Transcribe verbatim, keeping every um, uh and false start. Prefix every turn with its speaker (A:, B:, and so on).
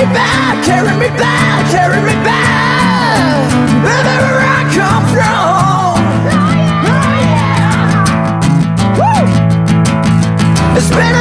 A: back, carry me back, carry me back, wherever I come from. Oh yeah, oh yeah. Woo! It's been